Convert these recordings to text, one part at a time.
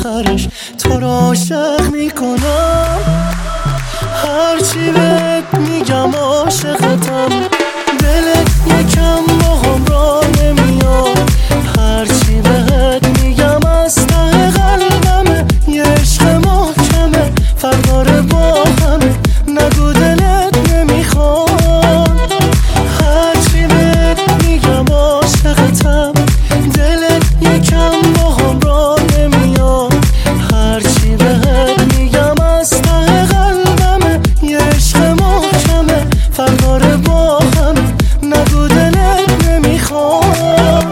آخرش تو رو عاشق میکنم. هرچی بهت میگم عاشقتم، دلت یکم باهم را نمیاد. هرچی بهت میگم از ته قلبمه، یه عشق محکمه فرداره با همه، نگو دلت نمیخواد. هرچی بهت میگم عاشقتم، دلت یکم باهم را نمیاد. هرچی بهت میگم از ته قلبمه، یه عشق محکمه فرداره با همه، نگو دلت نمیخواد.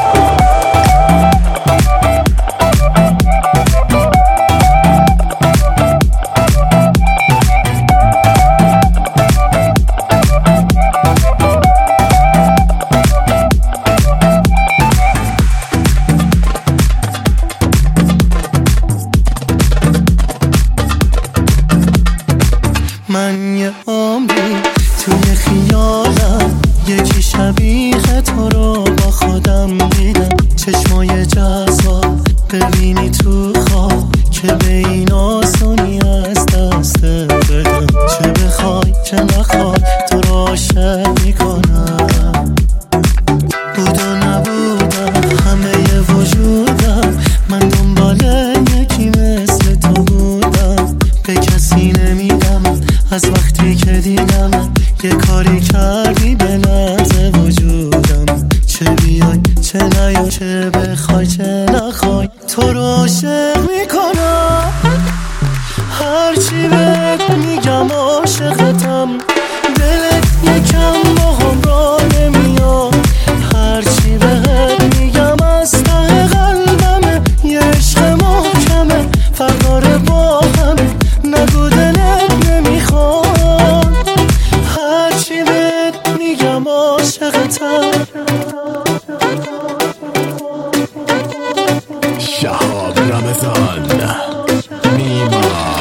من یه عمری توی خیالم، یکی شبیه تو رو با خودم دیدم. چشمای جذاب ببینی تو خواب، که به این آسونی از دست بدم. چه بخوای چه نخوای تو رو عاشق میکنم. بود و نبودم همه وجودم، من دنبال یکی مثل تو بودم. به کسی نمیدم از وقتی که دیدم، یه کاری کردی به لحظه وجودم. چه بیای چه نیای، چه بخوای چه نخوای تو رو عاشق میکنم. هرچی بهت میگم عاشقتم، دلت یکم باهم را نمیاد. هرچی بهت میگم از ته قلبمه، یه عشق محکمه فرداره با همه، نگو دلت نمیخواد. هرچی بهت میگم عاشقتم. شهاب رمضان میما